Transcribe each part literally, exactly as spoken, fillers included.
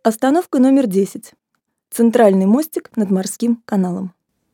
Остановка номер десять. Центральный мостик над морским каналом.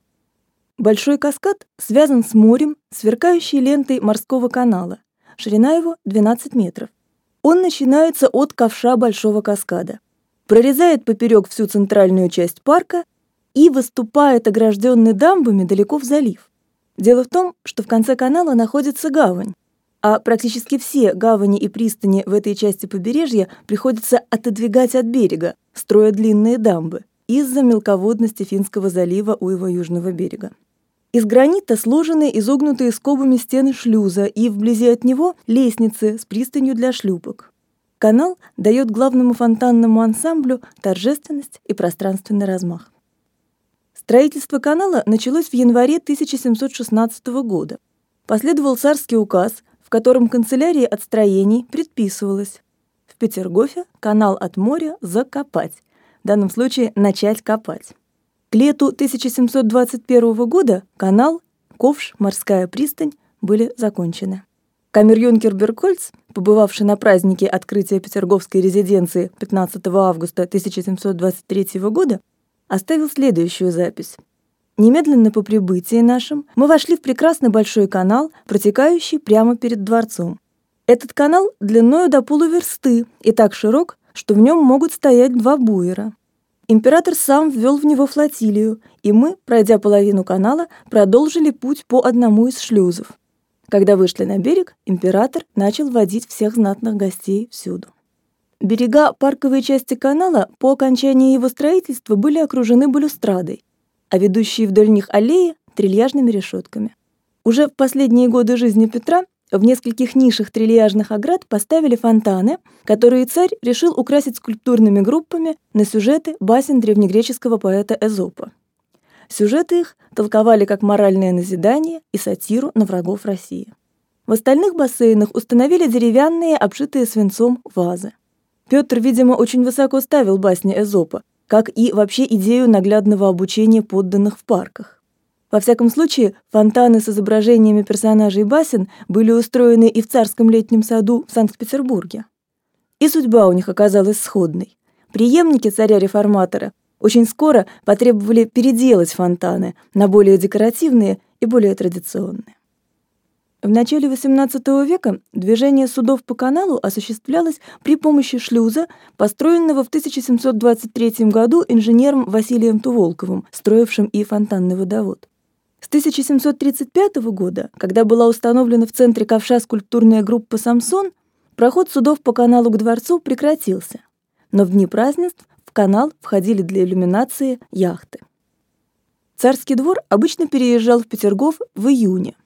Большой каскад связан с морем, сверкающей лентой морского канала. Ширина его двенадцать метров. Он начинается от ковша Большого каскада, прорезает поперек всю центральную часть парка и выступает огражденный дамбами далеко в залив. Дело в том, что в конце канала находится гавань, а практически все гавани и пристани в этой части побережья приходится отодвигать от берега, строя длинные дамбы, из-за мелководности Финского залива у его южного берега. Из гранита сложены изогнутые скобами стены шлюза и вблизи от него лестницы с пристанью для шлюпок. Канал дает главному фонтанному ансамблю торжественность и пространственный размах. Строительство канала началось в январе тысяча семьсот шестнадцатого года. Последовал царский указ, в котором канцелярии отстроений предписывалось в Петергофе канал от моря закопать, в данном случае начать копать. К лету тысяча семьсот двадцать первого года канал, ковш, морская пристань были закончены. Камер-юнкер Берггольц, побывавший на празднике открытия Петерговской резиденции пятнадцатого августа тысяча семьсот двадцать третьего года, оставил следующую запись. Немедленно по прибытии нашим мы вошли в прекрасный большой канал, протекающий прямо перед дворцом. Этот канал длиною до полуверсты и так широк, что в нем могут стоять два буера. Император сам ввел в него флотилию, и мы, пройдя половину канала, продолжили путь по одному из шлюзов. Когда вышли на берег, император начал водить всех знатных гостей всюду. Берега парковой части канала по окончании его строительства были окружены балюстрадой, а ведущие вдоль них аллеи — трильяжными решетками. Уже в последние годы жизни Петра в нескольких нишах трильяжных оград поставили фонтаны, которые царь решил украсить скульптурными группами на сюжеты басен древнегреческого поэта Эзопа. Сюжеты их толковали как моральное назидание и сатиру на врагов России. В остальных бассейнах установили деревянные, обшитые свинцом, вазы. Петр, видимо, очень высоко ставил басни Эзопа, как и вообще идею наглядного обучения подданных в парках. Во всяком случае, фонтаны с изображениями персонажей басен были устроены и в царском летнем саду в Санкт-Петербурге. И судьба у них оказалась сходной. Преемники царя-реформатора очень скоро потребовали переделать фонтаны на более декоративные и более традиционные. В начале восемнадцатого века движение судов по каналу осуществлялось при помощи шлюза, построенного в тысяча семьсот двадцать третьем году инженером Василием Туволковым, строившим и фонтанный водовод. С тысяча семьсот тридцать пятого года, когда была установлена в центре ковша скульптурная группа «Самсон», проход судов по каналу к дворцу прекратился, но в дни празднеств в канал входили для иллюминации яхты. Царский двор обычно переезжал в Петергоф в июне.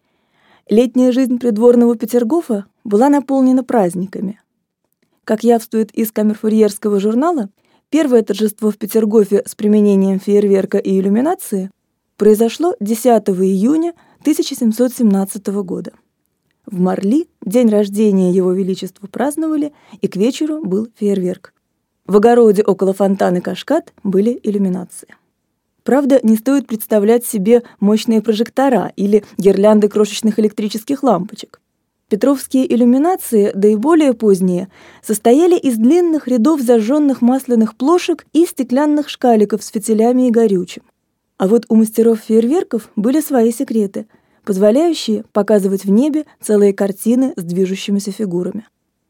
Летняя жизнь придворного Петергофа была наполнена праздниками. Как явствует из камерфурьерского журнала, первое торжество в Петергофе с применением фейерверка и иллюминации произошло десятого июня тысяча семьсот семнадцатого года. В Марли день рождения Его Величества праздновали, и к вечеру был фейерверк. В огороде около фонтана Кашкад были иллюминации. Правда, не стоит представлять себе мощные прожектора или гирлянды крошечных электрических лампочек. Петровские иллюминации, да и более поздние, состояли из длинных рядов зажженных масляных плошек и стеклянных шкаликов с фитилями и горючим. А вот у мастеров фейерверков были свои секреты, позволяющие показывать в небе целые картины с движущимися фигурами.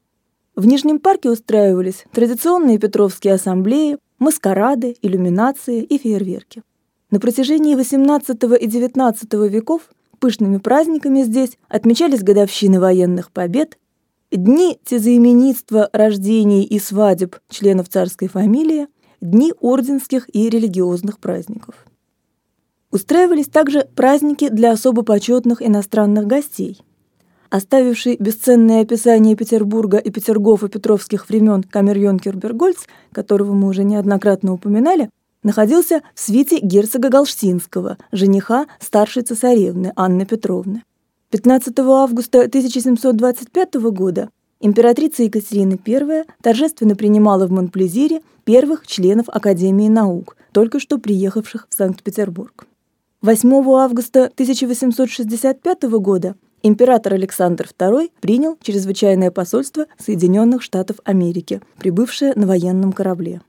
В Нижнем парке устраивались традиционные петровские ассамблеи, маскарады, иллюминации и фейерверки. На протяжении восемнадцатого и девятнадцатого веков пышными праздниками здесь отмечались годовщины военных побед, дни тезаименитства, рождений и свадеб членов царской фамилии, дни орденских и религиозных праздников. Устраивались также праздники для особо почетных иностранных гостей. Оставивший бесценное описание Петербурга и Петергофа петровских времен камер-юнкер Берггольц, которого мы уже неоднократно упоминали, находился в свите герцога Галштинского, жениха старшей цесаревны Анны Петровны. пятнадцатого августа тысяча семьсот двадцать пятого года императрица Екатерина Первая торжественно принимала в Монплезире первых членов Академии наук, только что приехавших в Санкт-Петербург. восьмого августа тысяча восемьсот шестьдесят пятого года император Александр Второй принял чрезвычайное посольство Соединенных Штатов Америки, прибывшее на военном корабле.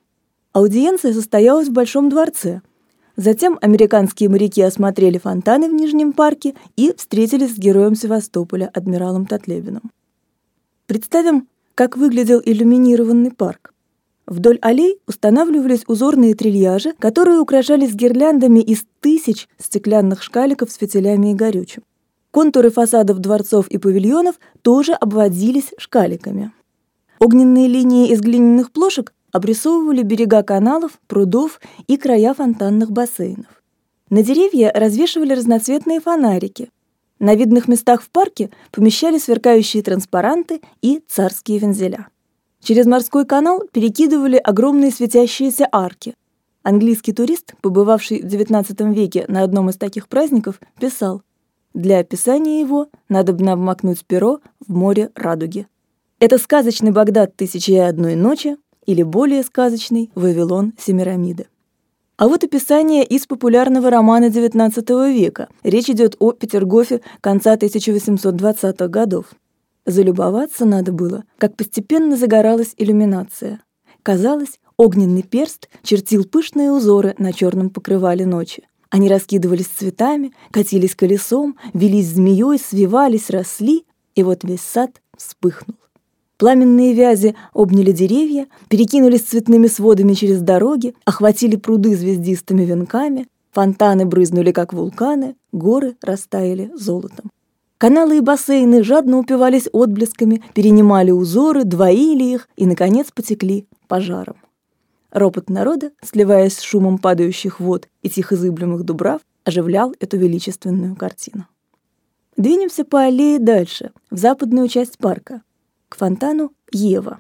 Аудиенция состоялась в Большом дворце. Затем американские моряки осмотрели фонтаны в Нижнем парке и встретились с героем Севастополя, адмиралом Татлебиным. Представим, как выглядел иллюминированный парк. Вдоль аллей устанавливались узорные трильяжи, которые украшались гирляндами из тысяч стеклянных шкаликов с фитилями и горючим. Контуры фасадов дворцов и павильонов тоже обводились шкаликами. Огненные линии из глиняных плошек обрисовывали берега каналов, прудов и края фонтанных бассейнов. На деревья развешивали разноцветные фонарики. На видных местах в парке помещали сверкающие транспаранты и царские вензеля. Через морской канал перекидывали огромные светящиеся арки. Английский турист, побывавший в девятнадцатом веке на одном из таких праздников, писал: «Для описания его надобно обмакнуть перо в море радуги. Это сказочный Багдад «Тысячи и одной ночи» или более сказочный Вавилон Семирамиды». А вот описание из популярного романа девятнадцатого века. Речь идет о Петергофе конца тысяча восемьсот двадцатых годов. Залюбоваться надо было, как постепенно загоралась иллюминация. Казалось, огненный перст чертил пышные узоры на черном покрывале ночи. Они раскидывались цветами, катились колесом, велись змеей, свивались, росли, и вот весь сад вспыхнул. Пламенные вязи обняли деревья, перекинулись цветными сводами через дороги, охватили пруды звездистыми венками, фонтаны брызнули, как вулканы, горы растаяли золотом. Каналы и бассейны жадно упивались отблесками, перенимали узоры, двоили их и, наконец, потекли пожаром. Ропот народа, сливаясь с шумом падающих вод и тихо зыблемых дубрав, оживлял эту величественную картину. Двинемся по аллее дальше, в западную часть парка, к фонтану Ева.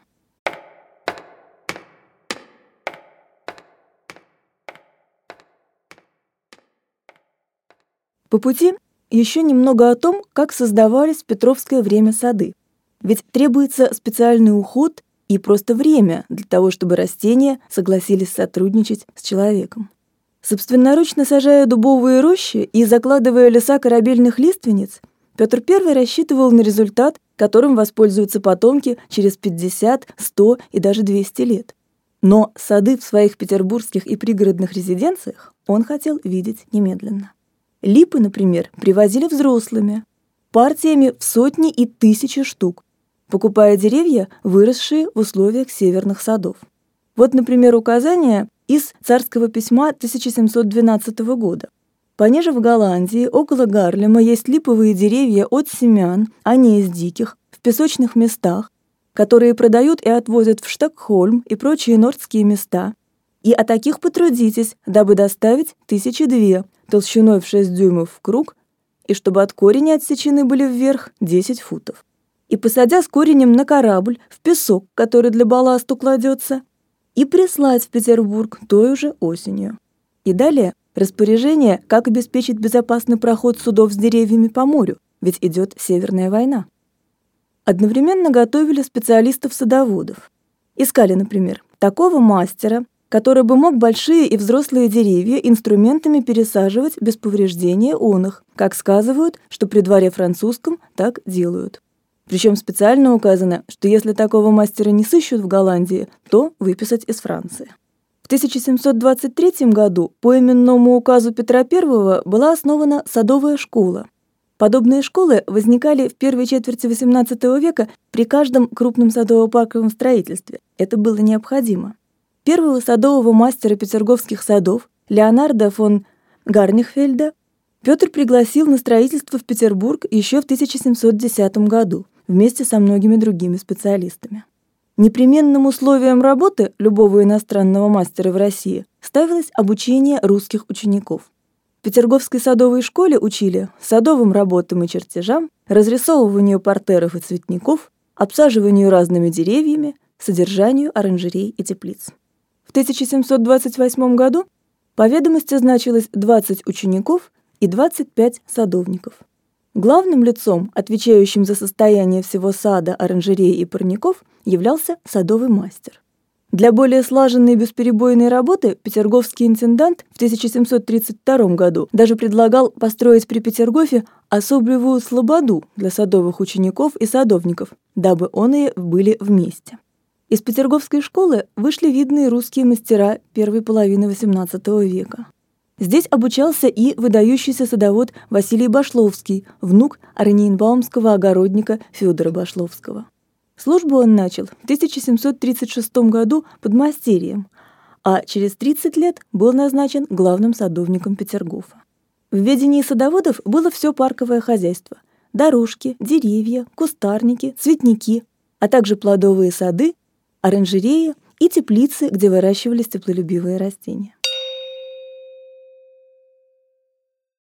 По пути еще немного о том, как создавались в Петровское время сады. Ведь требуется специальный уход и просто время для того, чтобы растения согласились сотрудничать с человеком. Собственноручно сажая дубовые рощи и закладывая леса корабельных лиственниц, Петр Первый рассчитывал на результат, которым воспользуются потомки через пятьдесят, сто и даже двести лет. Но сады в своих петербургских и пригородных резиденциях он хотел видеть немедленно. Липы, например, привозили взрослыми, партиями в сотни и тысячи штук, покупая деревья, выросшие в условиях северных садов. Вот, например, указание из царского письма тысяча семьсот двенадцатого года. Пониже в Голландии, около Гарлема, есть липовые деревья от семян, а не из диких, в песочных местах, которые продают и отвозят в Штокгольм и прочие нордские места. И о таких потрудитесь, дабы доставить тысячи две, толщиной в шесть дюймов в круг, и чтобы от корня отсечены были вверх десять футов. И посадя с коренем на корабль, в песок, который для балласту кладется, и прислать в Петербург той же осенью. И далее распоряжение, как обеспечить безопасный проход судов с деревьями по морю, ведь идет Северная война. Одновременно готовили специалистов-садоводов. Искали, например, такого мастера, который бы мог большие и взрослые деревья инструментами пересаживать без повреждения он их, как сказывают, что при дворе французском так делают. Причем специально указано, что если такого мастера не сыщут в Голландии, то выписать из Франции. В тысяча семьсот двадцать третьем году по именному указу Петра Первого была основана садовая школа. Подобные школы возникали в первой четверти восемнадцатого века при каждом крупном садово-парковом строительстве. Это было необходимо. Первого садового мастера петерговских садов, Леонарда фон Гарнихфельда, Петр пригласил на строительство в Петербург еще в тысяча семьсот десятом году вместе со многими другими специалистами. Непременным условием работы любого иностранного мастера в России ставилось обучение русских учеников. В Петерговской садовой школе учили садовым работам и чертежам, разрисовыванию партеров и цветников, обсаживанию разными деревьями, содержанию оранжерей и теплиц. В тысяча семьсот двадцать восьмом году по ведомости значилось двадцать учеников и двадцать пять садовников. Главным лицом, отвечающим за состояние всего сада, оранжерей и парников, являлся садовый мастер. Для более слаженной и бесперебойной работы петерговский интендант в тысяча семьсот тридцать втором году даже предлагал построить при Петергофе особливую слободу для садовых учеников и садовников, дабы оные были вместе. Из Петерговской школы вышли видные русские мастера первой половины восемнадцатого века. Здесь обучался и выдающийся садовод Василий Башловский, внук оренбургского огородника Федора Башловского. Службу он начал в тысяча семьсот тридцать шестом году подмастерьем, а через тридцать лет был назначен главным садовником Петергофа. В ведении садоводов было все парковое хозяйство – дорожки, деревья, кустарники, цветники, а также плодовые сады, оранжереи и теплицы, где выращивались теплолюбивые растения.